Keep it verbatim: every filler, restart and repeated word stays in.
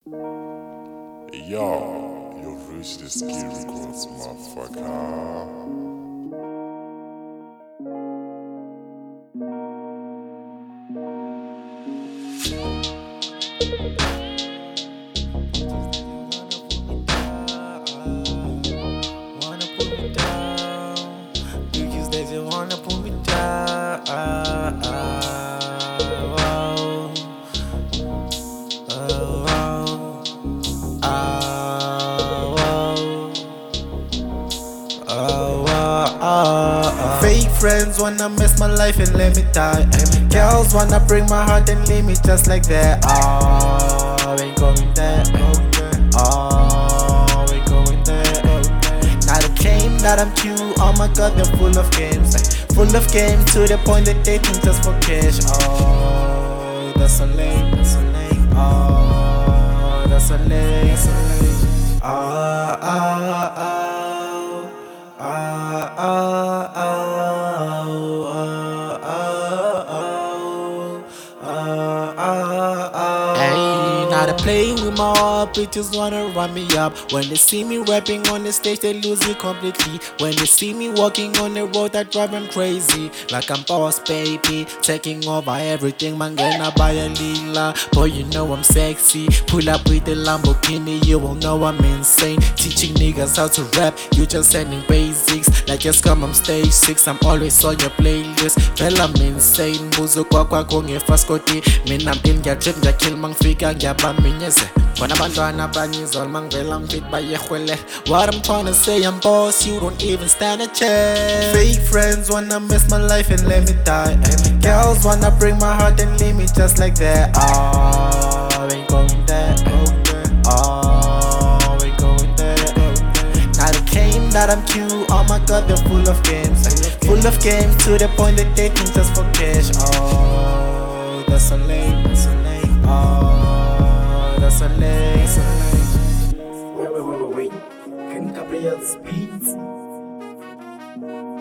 Yo, you've reached the skill records, motherfucker. Wanna put me down? Because they just wanna put me down. Oh, oh, oh, oh, oh. Fake friends wanna mess my life and let me die. Girls wanna break my heart and leave me just like that. Oh, ain't going there. Oh, ain't going there. Now they claim that I'm cute. Oh my god, they're full of games. Full of games to the point that they think just for cash. Oh, that's so lame. That's so lame. Oh, that's so lame. That's so lame. Ah, ah, ah, ah, ah, ah, ah, ah, ah. Hey, now they playing with my heart, bitches wanna run me up. When they see me rapping on the stage, they lose it completely. When they see me walking on the road, that drive them crazy. Like I'm boss baby, taking over everything, man, gonna buy a lila. Boy, you know I'm sexy. Pull up with the Lamborghini, you will know I'm insane. Teaching niggas how to rap, you just sending basics. Like just come on stage six, I'm always on your playlist. Fell I'm insane, buzo kwa kwa konge faskoti. Mina mpin ngya trip ngya kill mang fika ngya baminyeze. Kona bantwana banyizol mang vela mpit bayehwele. What I'm trying to say, I'm boss, you don't even stand a chance. Fake friends wanna mess my life and let me die. Girls wanna break my heart and leave me just like that. Oh, ain't going there. Oh, ain't going there. Now they claim that I'm cute. Oh my god, they're full of games. Full of games to the point that they think just for cash. Oh, that's so lame. That's so lame. Oh, that's so lame. That's so lame. Wait, wait, wait, wait, wait. Can Gabriel speak?